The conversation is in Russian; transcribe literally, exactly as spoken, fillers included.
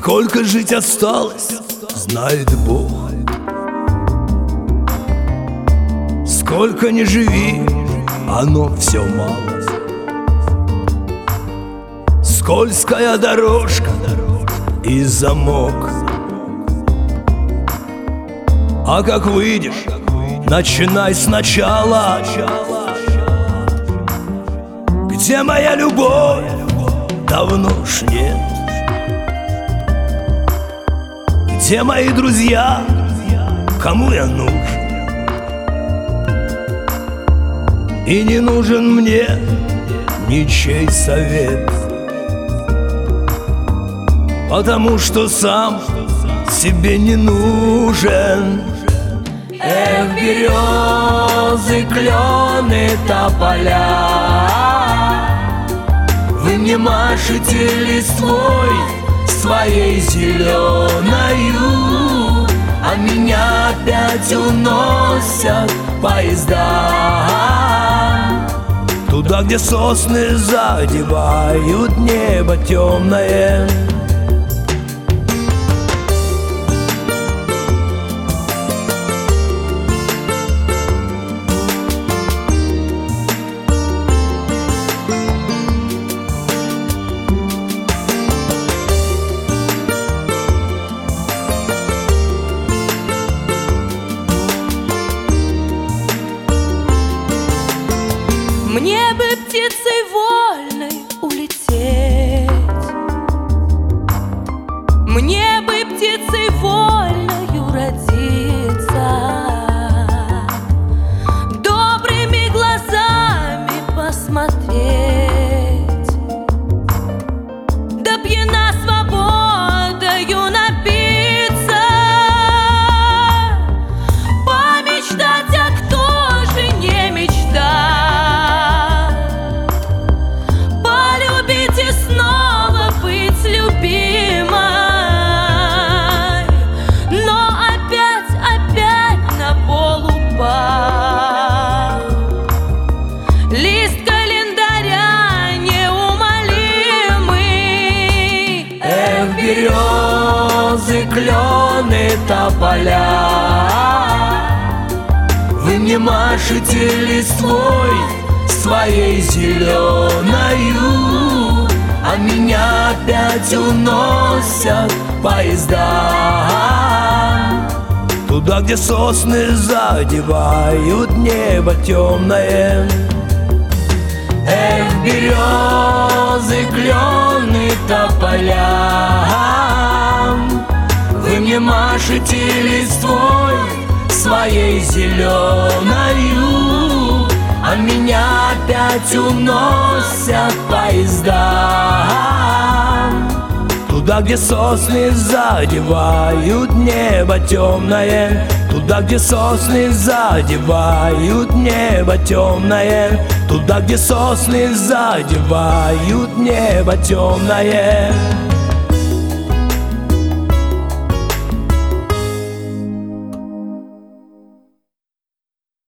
Сколько жить осталось, знает Бог. Сколько ни живи, оно все мало. Скользкая дорожка и замок. А как выйдешь, начинай сначала. Где моя любовь? Давно ж нет. Где мои друзья? Кому я нужен? И не нужен мне ничей совет, потому что сам себе не нужен. Эх, березы, клены, тополя, вы мне машете листвой своей зеленою, а меня опять уносят поезда туда, где сосны задевают небо темное. Мне бы птицей вольной улететь, мне бы птицей вольною родиться, добрыми глазами посмотреть, да пьяна свободою напиться, помечтать, а кто же не мечтает. Лист календаря неумолимый. Эх, березы, клены, тополя, вы мне машете листвой своей зеленою, а меня опять уносят поезда туда, где сосны задевают небо темное. Эх, березы, клены, тополя, вы мне машете листвой своей зеленою, а меня опять уносят поезда туда, где сосны задевают небо темное. Туда, где сосны задевают небо темное. Туда, где сосны задевают небо темное.